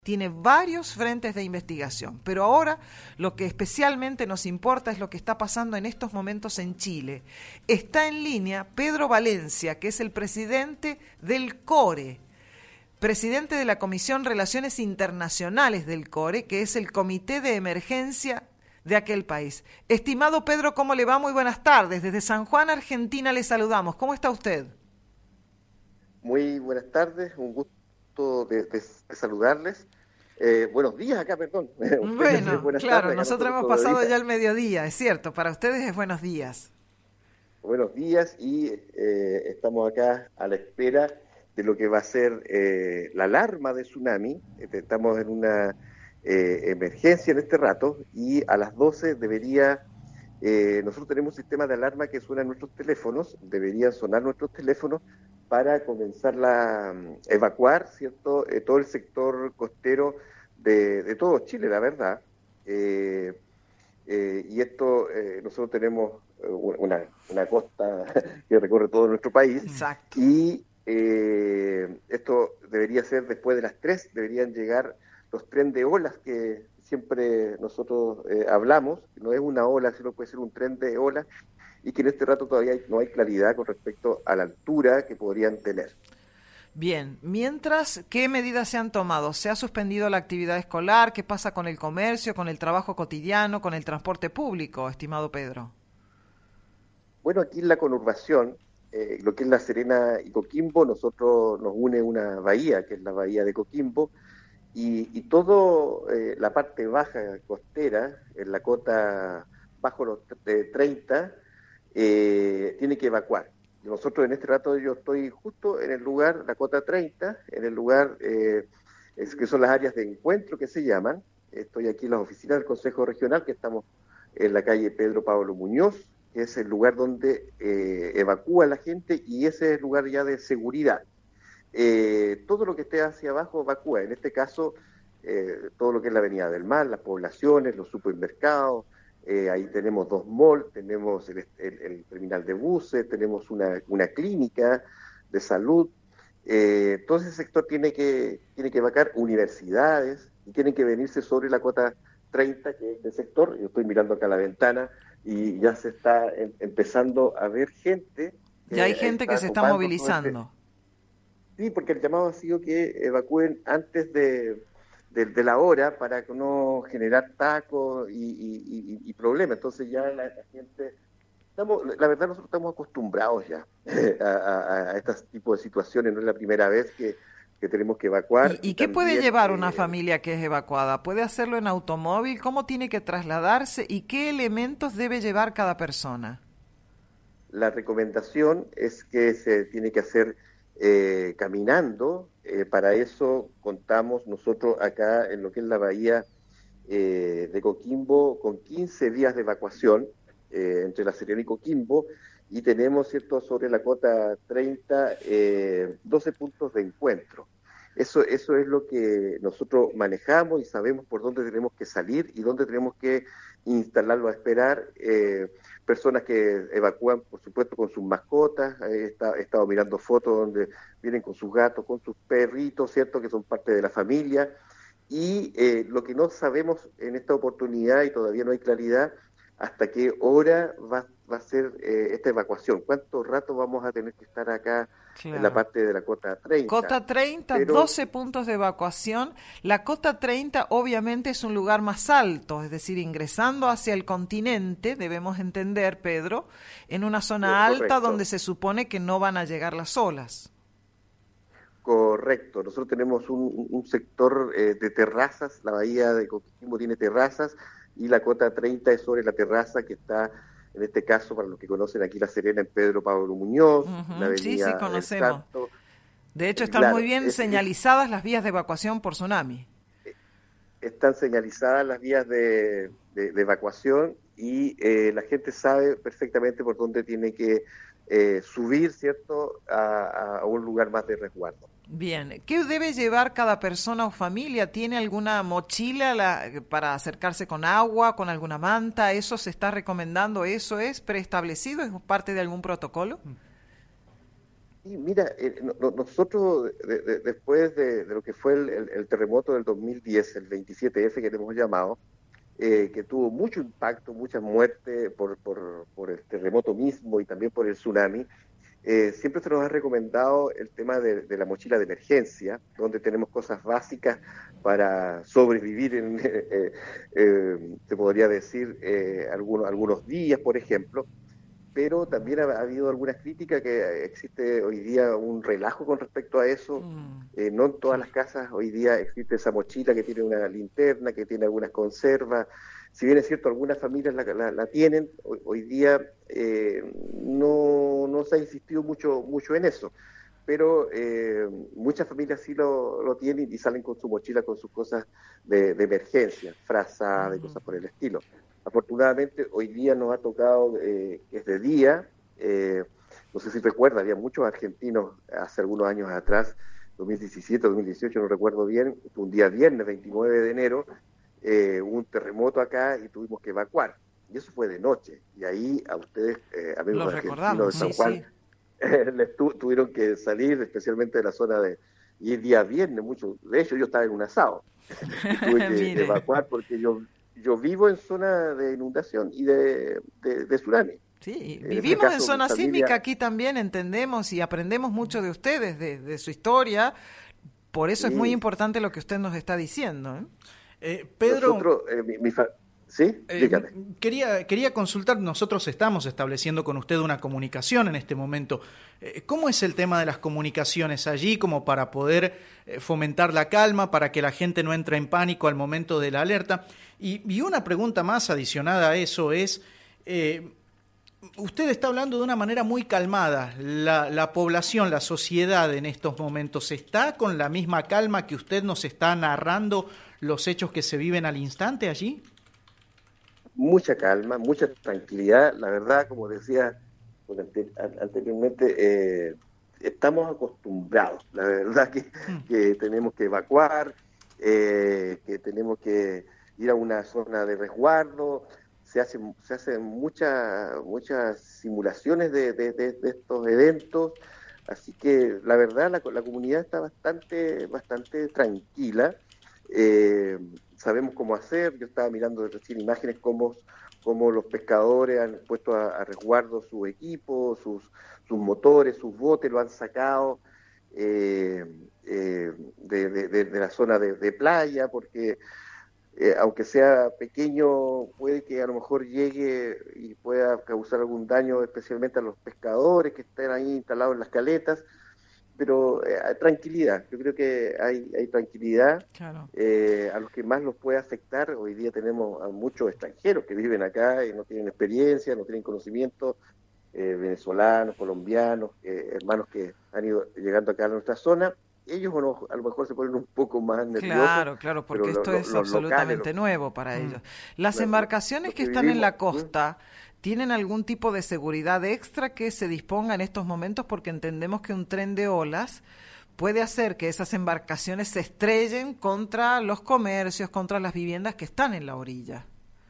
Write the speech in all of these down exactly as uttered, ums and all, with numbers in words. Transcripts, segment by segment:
tiene varios frentes de investigación, pero ahora lo que especialmente nos importa es lo que está pasando en estos momentos en Chile. Está en línea Pedro Valencia, que es el presidente del CORE, presidente de la Comisión Relaciones Internacionales del CORE, que es el Comité de Emergencia de aquel país. Estimado Pedro, ¿cómo le va? Muy buenas tardes. Desde San Juan, Argentina, le saludamos. ¿Cómo está usted? Muy buenas tardes, un gusto de, de, de saludarles. Eh, buenos días acá, perdón. Ustedes es bueno, buenas claro, tardes, nosotros, nosotros hemos pasado ya el mediodía, es cierto, para ustedes es buenos días. Buenos días y eh, estamos acá a la espera de lo que va a ser eh, la alarma de tsunami. Estamos en una eh, emergencia en este rato y a las doce debería, eh, nosotros tenemos un sistema de alarma que suena en nuestros teléfonos, deberían sonar nuestros teléfonos para comenzar a evacuar, ¿cierto?, eh, todo el sector costero de, de todo Chile, la verdad. Eh, eh, y esto, eh, nosotros tenemos una, una costa que recorre todo nuestro país. Exacto. Y eh, esto debería ser después de las tres, deberían llegar los tren de olas que siempre nosotros eh, hablamos. No es una ola, sino puede ser un tren de olas, y que en este rato todavía hay, no hay claridad con respecto a la altura que podrían tener. Bien, mientras, ¿qué medidas se han tomado? ¿Se ha suspendido la actividad escolar? ¿Qué pasa con el comercio, con el trabajo cotidiano, con el transporte público, estimado Pedro? Bueno, aquí en la conurbación, eh, lo que es La Serena y Coquimbo, nosotros nos une una bahía, que es la bahía de Coquimbo, y, y todo eh, la parte baja costera, en la cota bajo los treinta, eh, tiene que evacuar. Nosotros en este rato yo estoy justo en el lugar, la cota treinta, en el lugar eh, es, que son las áreas de encuentro que se llaman. Estoy aquí en las oficinas del Consejo Regional, que estamos en la calle Pedro Pablo Muñoz, que es el lugar donde eh, evacúa la gente, y ese es el lugar ya de seguridad. Eh, todo lo que esté hacia abajo evacúa, en este caso eh, todo lo que es la Avenida del Mar, las poblaciones, los supermercados, eh, ahí tenemos dos malls, tenemos el, el, el terminal de buses, tenemos una, una clínica de salud, eh, todo ese sector tiene que, tiene que evacuar, universidades, y tienen que venirse sobre la cota treinta, que es este sector. Yo estoy mirando acá a la ventana y ya se está em, empezando a ver gente. Ya hay gente que se está movilizando. Sí, porque el llamado ha sido que evacúen antes de, de, de la hora para no generar tacos y, y, y, y problemas. Entonces ya la, la gente, estamos, la verdad nosotros estamos acostumbrados ya a, a, a este tipo de situaciones, no es la primera vez que, que tenemos que evacuar. ¿Y, y, y qué también, puede llevar una eh, familia que es evacuada? ¿Puede hacerlo en automóvil? ¿Cómo tiene que trasladarse? ¿Y qué elementos debe llevar cada persona? La recomendación es que se tiene que hacer Eh, caminando. Eh, para eso contamos nosotros acá en lo que es la bahía eh, de Coquimbo con quince días de evacuación eh, entre La Serena y Coquimbo, y tenemos, cierto, sobre la cota treinta, eh, doce puntos de encuentro. Eso, eso es lo que nosotros manejamos y sabemos por dónde tenemos que salir y dónde tenemos que instalarlo a esperar. Eh, personas que evacúan, por supuesto, con sus mascotas. He estado, he estado mirando fotos donde vienen con sus gatos, con sus perritos, ¿cierto?, que son parte de la familia. Y eh, lo que no sabemos en esta oportunidad, y todavía no hay claridad, hasta qué hora va, va a ser eh, esta evacuación. ¿Cuánto rato vamos a tener que estar acá? Claro. En la parte de la cota treinta. Cota treinta, pero doce puntos de evacuación. La cota treinta obviamente es un lugar más alto, es decir, ingresando hacia el continente, debemos entender, Pedro, en una zona alta. Correcto. Donde se supone que no van a llegar las olas. Correcto, nosotros tenemos un, un sector eh, de terrazas, la bahía de Coquimbo tiene terrazas, y la cota treinta es sobre la terraza que está, en este caso, para los que conocen aquí La Serena, en Pedro Pablo Muñoz, uh-huh. la avenida sí, sí, conocemos. del Santo. De hecho, están claro, muy bien es, señalizadas es, las vías de evacuación por tsunami. Están señalizadas las vías de, de, de evacuación, y eh, la gente sabe perfectamente por dónde tiene que eh, subir, ¿cierto?, a, a un lugar más de resguardo. Bien, ¿qué debe llevar cada persona o familia? ¿Tiene alguna mochila la, para acercarse con agua, con alguna manta? ¿Eso se está recomendando? ¿Eso es preestablecido? ¿Es parte de algún protocolo? Sí, mira, eh, no- no- nosotros de- de- después de, de lo que fue el, el- el terremoto del dos mil diez, el veintisiete F que le hemos llamado, eh, que tuvo mucho impacto, mucha muerte por, por, por el terremoto mismo y también por el tsunami, eh, siempre se nos ha recomendado el tema de, de la mochila de emergencia, donde tenemos cosas básicas para sobrevivir, en, eh, eh, se podría decir, eh, algunos, algunos días, por ejemplo, pero también ha, ha habido algunas críticas que existe hoy día un relajo con respecto a eso. Mm, Eh, no en todas sí. las casas hoy día existe esa mochila que tiene una linterna, que tiene algunas conservas. Si bien es cierto, algunas familias la, la- la tienen, hoy, hoy día eh, no, no se ha insistido mucho, mucho en eso, pero eh, muchas familias sí lo, lo tienen y salen con su mochila, con sus cosas de, de emergencia, frazadas y Mm, cosas por el estilo. Afortunadamente, hoy día nos ha tocado eh, que es de día. Eh, no sé si recuerda, había muchos argentinos hace algunos años atrás, dos mil diecisiete, dos mil dieciocho, no recuerdo bien, un día viernes, veintinueve de enero, eh, hubo un terremoto acá y tuvimos que evacuar. Y eso fue de noche. Y ahí a ustedes, eh, amigos los argentinos recordamos, de San sí, Juan, sí. les tu, tuvieron que salir, especialmente de la zona de... Y el día viernes, mucho, de hecho yo estaba en un asado y tuve que Mire. evacuar porque yo, yo vivo en zona de inundación y de, de, de tsunami. Sí, En este vivimos en caso, mi zona sísmica familia, aquí también, entendemos y aprendemos mucho de ustedes, de, de su historia. Por eso es muy sí, importante lo que usted nos está diciendo, ¿eh? Eh, Pedro, nosotros, eh, mi, mi fa- ¿sí? eh, Dígame. quería, quería consultar, nosotros estamos estableciendo con usted una comunicación en este momento. Eh, ¿Cómo es el tema de las comunicaciones allí como para poder eh, fomentar la calma, para que la gente no entre en pánico al momento de la alerta? Y, y una pregunta más adicionada a eso es... eh, Usted está hablando de una manera muy calmada. La, la población, la sociedad en estos momentos, ¿está con la misma calma que usted nos está narrando los hechos que se viven al instante allí? Mucha calma, mucha tranquilidad. La verdad, como decía pues, ante- an- anteriormente, eh, estamos acostumbrados. La verdad que, Mm. que tenemos que evacuar, eh, que tenemos que ir a una zona de resguardo. Se hacen, se hacen muchas muchas simulaciones de, de- de- de estos eventos. Así que la verdad, la, la comunidad está bastante, bastante tranquila. Eh, Sabemos cómo hacer. Yo estaba mirando recién imágenes cómo, cómo los pescadores han puesto a, a resguardo sus equipos, sus, sus motores, sus botes, lo han sacado eh, eh, de, de, de, de la zona de, de playa, porque eh, aunque sea pequeño, puede que a lo mejor llegue y pueda causar algún daño, especialmente a los pescadores que estén ahí instalados en las caletas, pero eh, tranquilidad, yo creo que hay, hay tranquilidad. Claro. Eh, a los que más los puede afectar, hoy día tenemos a muchos extranjeros que viven acá y no tienen experiencia, no tienen conocimiento, eh, venezolanos, colombianos, eh, hermanos que han ido llegando acá a nuestra zona. Ellos bueno, a lo mejor se ponen un poco más nerviosos, Claro, claro, pero porque lo, esto lo, es los locales, los, absolutamente nuevo para Mm. ellos. Las lo, lo, embarcaciones lo que que están en vivimos, la ¿Mm? costa tienen algún tipo de seguridad extra que se disponga en estos momentos porque entendemos que un tren de olas puede hacer que esas embarcaciones se estrellen contra los comercios, contra las viviendas que están en la orilla.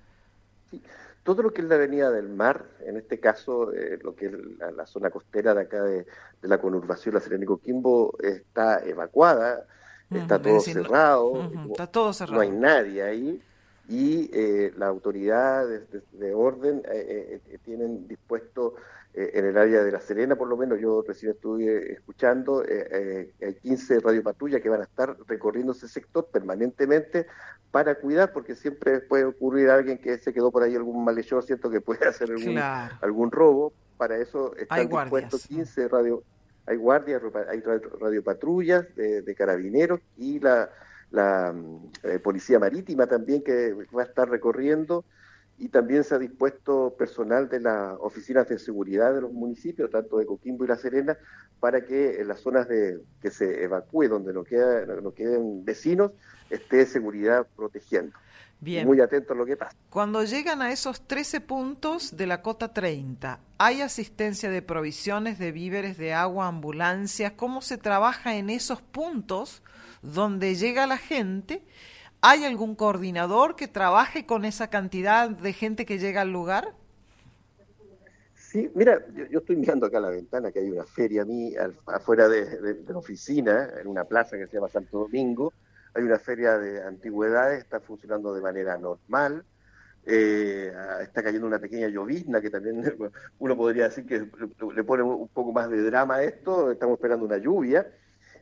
Sí, todo lo que es la avenida del mar, en este caso eh, lo que es la, la zona costera de acá de, de la conurbación La Serena y Coquimbo está evacuada, Ujú, está es todo decir, no- cerrado, ujú, no, está todo no hay cerrado. nadie ahí y eh, la autoridad de, de- de orden eh, eh, tienen dispuesto eh, en el área de La Serena, por lo menos yo recién estuve escuchando, eh, eh, hay quince radiopatrullas que van a estar recorriendo ese sector permanentemente para cuidar, porque siempre puede ocurrir alguien que se quedó por ahí algún malhechor, ¿cierto? Que puede hacer algún, Claro, algún robo. Para eso hay están dispuestos guardias. quince radio, hay guardias, hay radiopatrullas de, de carabineros y la, la eh, policía marítima también que va a estar recorriendo y también se ha dispuesto personal de las oficinas de seguridad de los municipios, tanto de Coquimbo y La Serena, para que en las zonas de que se evacúe, donde no, queda, no queden vecinos, esté seguridad protegiendo. Y Bien, muy atento a lo que pasa. cuando llegan a esos trece puntos de la cota treinta, ¿hay asistencia de provisiones, de víveres, de agua, ambulancias? ¿Cómo se trabaja en esos puntos donde llega la gente? ¿Hay algún coordinador que trabaje con esa cantidad de gente que llega al lugar? Sí, mira, yo, yo estoy mirando acá a la ventana que hay una feria a mí al- afuera de, de- de la oficina, en una plaza que se llama Santo Domingo. Hay una feria de antigüedades, está funcionando de manera normal. Eh, ah, está cayendo una pequeña llovizna que también uno podría decir que le le pone un poco más de drama a esto. Estamos esperando una lluvia.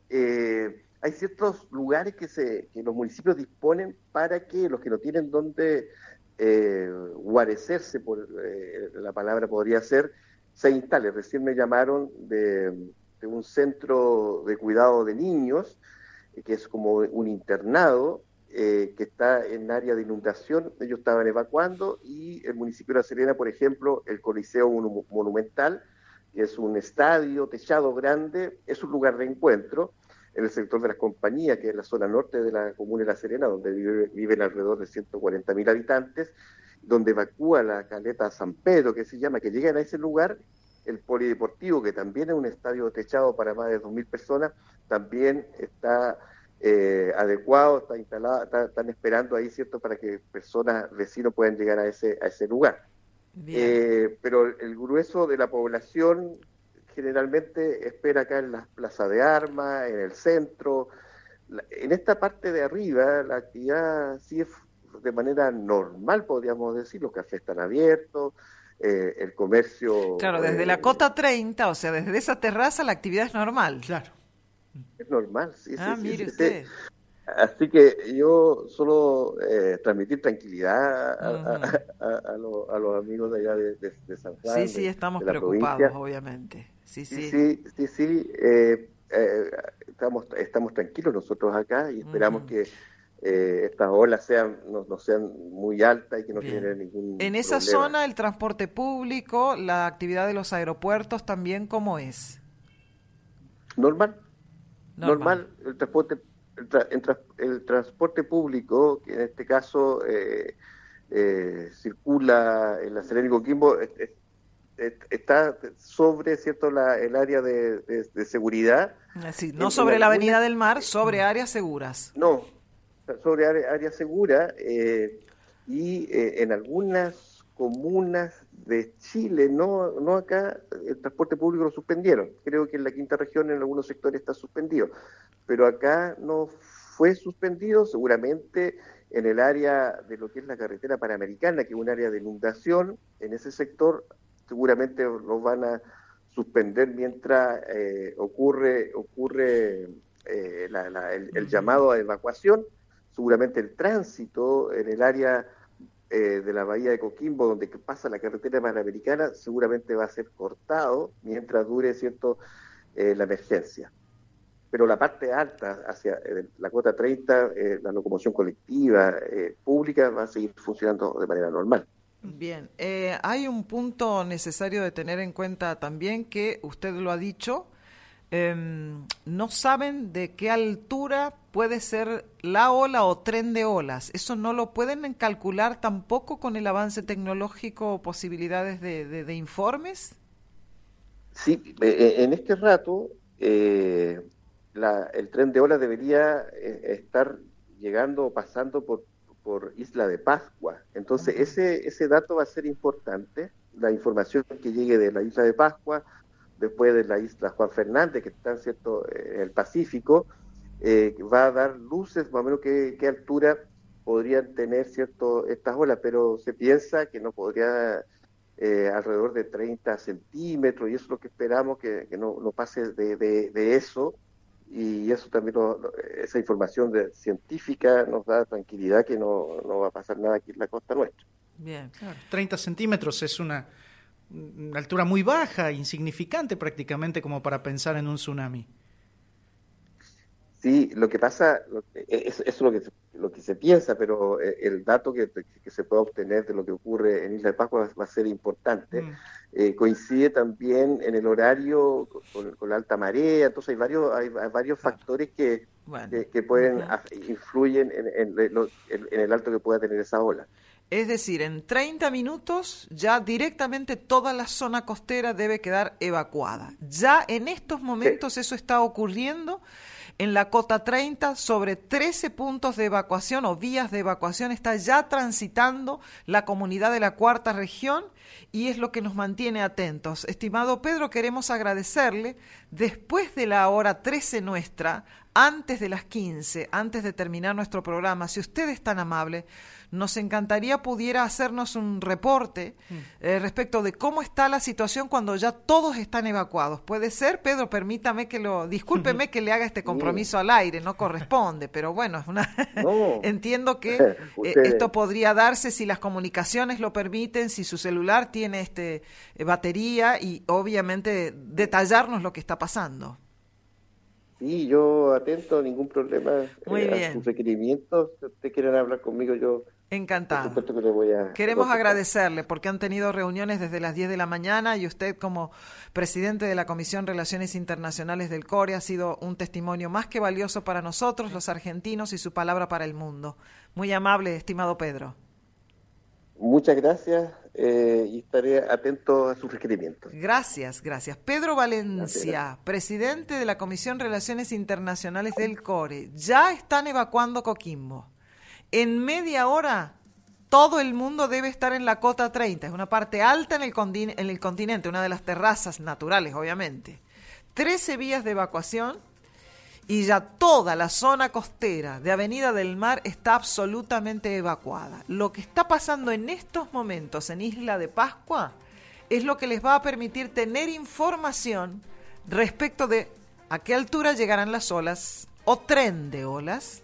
Eh, hay ciertos lugares que, se, que los municipios disponen para que los que no tienen dónde eh, guarecerse, por eh, la palabra podría ser, se instalen. Recién me llamaron de, de un centro de cuidado de niños, eh, que es como un internado, eh, que está en área de inundación. Ellos estaban evacuando y el municipio de La Serena, por ejemplo, el Coliseo Monumental, que es un estadio techado grande, es un lugar de encuentro en el sector de las compañías, que es la zona norte de la comuna de La Serena, donde vive, viven alrededor de ciento cuarenta mil habitantes, donde evacúa la caleta San Pedro, que se llama, que llegan a ese lugar, el polideportivo, que también es un estadio techado para más de dos mil personas, también está eh, adecuado, está instalado, está, están esperando ahí, ¿cierto?, para que personas, vecinos puedan llegar a ese, a ese lugar. Bien. Eh, pero el grueso de la población generalmente espera acá en las plazas de armas, en el centro. La- En esta parte de arriba la actividad sigue de manera normal, podríamos decir. Los cafés están abiertos, eh, el comercio Claro, desde la eh, cota treinta, o sea, desde esa terraza la actividad es normal. Claro. es normal, sí, sí, Ah, sí, mire sí, sí. usted. Así que yo solo eh, transmitir tranquilidad a, Ujú. a- a- a los, a los amigos de allá de, de- de San Sí, Juan, sí, de, estamos de la preocupados, provincia. obviamente. Sí, Sí, sí. sí, sí, sí. eh, eh, estamos, estamos tranquilos nosotros acá y esperamos Ujú. que eh, estas olas sean, no, no sean muy altas y que no generen Bien. ningún En esa problema. zona, el transporte público, la actividad de los aeropuertos también, ¿cómo es? Normal, Normal. normal, el transporte, el, tra- el tra- el transporte público, que en este caso eh, eh, circula en la Serena y Coquimbo, es- es- es- está sobre, ¿cierto?, la, el área de, de- de seguridad. Así, no En, en sobre la algunas Avenida del Mar, sobre áreas seguras. No, sobre área, área segura eh, y eh, en algunas comunas de Chile, no, no acá, el transporte público lo suspendieron. Creo que en la quinta región en algunos sectores está suspendido, pero acá no fue suspendido, seguramente en el área de lo que es la carretera panamericana, que es un área de inundación, en ese sector seguramente lo van a suspender mientras eh, ocurre, ocurre eh, la, la, el, el Ujú. llamado a evacuación. Seguramente el tránsito en el área eh, de la bahía de Coquimbo, donde pasa la carretera panamericana, seguramente va a ser cortado mientras dure, cierto, eh, la emergencia. Pero la parte alta, hacia eh, la cuota treinta, eh, la locomoción colectiva eh, pública va a seguir funcionando de manera normal. Bien, eh, hay un punto necesario de tener en cuenta también que usted lo ha dicho, em, no saben de qué altura puede ser la ola o tren de olas. Eso no lo pueden calcular tampoco con el avance tecnológico o posibilidades de, de- de informes. Sí, eh, en este rato eh, la- el tren de ola debería eh, estar llegando o pasando por, por Isla de Pascua. Entonces, Ujú. ese, ese dato va a ser importante, la información que llegue de la Isla de Pascua, después de la Isla Juan Fernández, que está, ¿cierto?, en el Pacífico, eh, va a dar luces más o menos qué, qué altura podrían tener, ¿cierto?, estas olas, pero se piensa que no podría eh, alrededor de treinta centímetros, y eso es lo que esperamos, que, que no, no pase de, de, de eso, y eso también, lo- lo- esa información de, científica nos da tranquilidad que no, no va a pasar nada aquí en la costa nuestra. Bien. Claro, treinta centímetros es una, una altura muy baja, insignificante prácticamente como para pensar en un tsunami. Sí, lo que pasa, lo que- es, es lo que, se- lo que se piensa, pero eh, el dato que, que se puede obtener de lo que ocurre en Isla de Pascua va, va a ser importante. Mm, Eh, coincide también en el horario con, con la alta marea, entonces hay varios, hay, hay varios Claro. factores que, Bueno. que, que pueden, Ujú. af- influyen en, en- en lo- en- en el alto que pueda tener esa ola. Es decir, en treinta minutos ya directamente toda la zona costera debe quedar evacuada. Ya en estos Sí, momentos eso está ocurriendo. En la cota treinta, sobre trece puntos de evacuación o vías de evacuación está ya transitando la comunidad de la cuarta región y es lo que nos mantiene atentos. Estimado Pedro, queremos agradecerle, después de la hora trece nuestra, antes de las quince, antes de terminar nuestro programa, si usted es tan amable, nos encantaría pudiera hacernos un reporte eh, respecto de cómo está la situación cuando ya todos están evacuados. ¿Puede ser, Pedro? Permítame que lo... Discúlpeme que le haga este compromiso al aire, no corresponde, pero bueno, es una No. entiendo que eh, Usted... esto podría darse si las comunicaciones lo permiten, si su celular tiene este eh, batería y obviamente detallarnos lo que está pasando. Sí, yo atento, ningún problema. Muy eh, bien. A sus requerimientos, si ustedes quieren hablar conmigo, yo... Encantado. Por supuesto que le voy a... Queremos a agradecerle porque han tenido reuniones desde las diez de la mañana y usted como presidente de la Comisión Relaciones Internacionales del CORE ha sido un testimonio más que valioso para nosotros, los argentinos, y su palabra para el mundo. Muy amable, estimado Pedro. Muchas gracias eh, y estaré atento a sus requerimientos. Gracias, gracias. Pedro Valencia, Gracias. presidente de la Comisión Relaciones Internacionales del CORE. Ya están evacuando Coquimbo. En media hora todo el mundo debe estar en la cota treinta, es una parte alta en el, continente, en el continente, una de las terrazas naturales, obviamente. trece vías de evacuación y ya toda la zona costera de Avenida del Mar está absolutamente evacuada. Lo que está pasando en estos momentos en Isla de Pascua es lo que les va a permitir tener información respecto de a qué altura llegarán las olas o tren de olas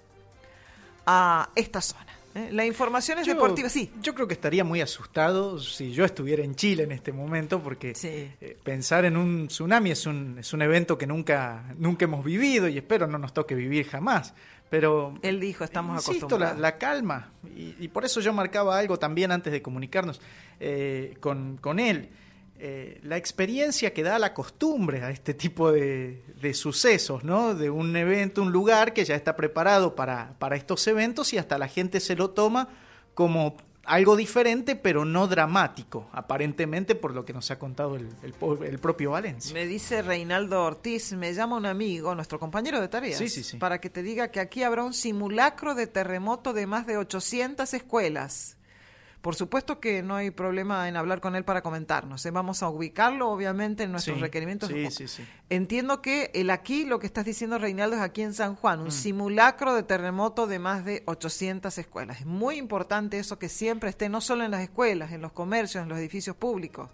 a esta zona. ¿eh? La información es yo, deportiva, sí. Yo creo que estaría muy asustado si yo estuviera en Chile en este momento, porque Sí. eh, pensar en un tsunami es un, es un evento que nunca, nunca hemos vivido y espero no nos toque vivir jamás. Pero Él dijo, estamos insisto, acostumbrados. La, la calma, y, y por eso yo marcaba algo también antes de comunicarnos eh, con, con él. Eh, la experiencia que da la costumbre a este tipo de, de sucesos, ¿no? De un evento, un lugar que ya está preparado para, para estos eventos y hasta la gente se lo toma como algo diferente, pero no dramático, aparentemente por lo que nos ha contado el, el, el propio Valencia. Me dice Reinaldo Ortiz, me llama un amigo, nuestro compañero de tareas, Sí, sí, sí. para que te diga que aquí habrá un simulacro de terremoto de más de ochocientas escuelas. Por supuesto que no hay problema en hablar con él para comentarnos. ¿eh? Vamos a ubicarlo, obviamente, en nuestros Sí, requerimientos. sí, sí, sí. Entiendo que el aquí, lo que estás diciendo, Reinaldo, es aquí en San Juan, un Mm. simulacro de terremoto de más de ochocientas escuelas. Es muy importante eso que siempre esté, no solo en las escuelas, en los comercios, en los edificios públicos.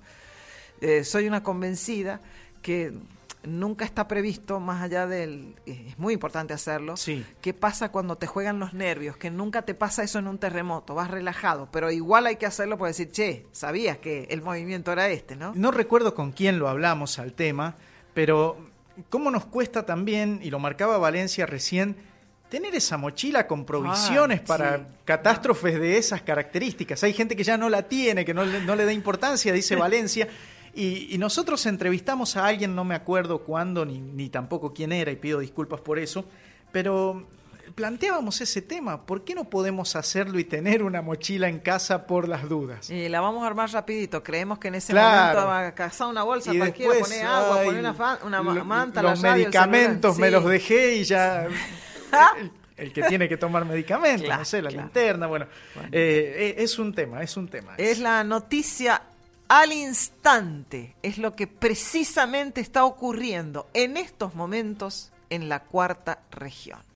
Eh, soy una convencida que nunca está previsto, más allá del... Es muy importante hacerlo. Sí. ¿Qué pasa cuando te juegan los nervios? Que nunca te pasa eso en un terremoto, vas relajado, pero igual hay que hacerlo para decir, che, sabías que el movimiento era este, ¿no? No recuerdo con quién lo hablamos al tema, pero cómo nos cuesta también, y lo marcaba Valencia recién, tener esa mochila con provisiones Ah, para sí. catástrofes de esas características. Hay gente que ya no la tiene, que no le, no le da importancia, dice Valencia. Y, y nosotros entrevistamos a alguien, no me acuerdo cuándo, ni, ni tampoco quién era, y pido disculpas por eso, pero planteábamos ese tema. ¿Por qué no podemos hacerlo y tener una mochila en casa por las dudas? Y la vamos a armar rapidito. Creemos que en ese Claro. momento va a cazar una bolsa Y cualquiera, después, poner agua, ay, poner una, fa- una ma- lo- manta, los la radio, el medicamentos celular. me Sí. los dejé y ya... el, el que tiene que tomar medicamentos, Claro, no sé, la claro. linterna, bueno, Bueno. eh, es un tema, es un tema. Es la noticia al instante. Es lo que precisamente está ocurriendo en estos momentos en la cuarta región.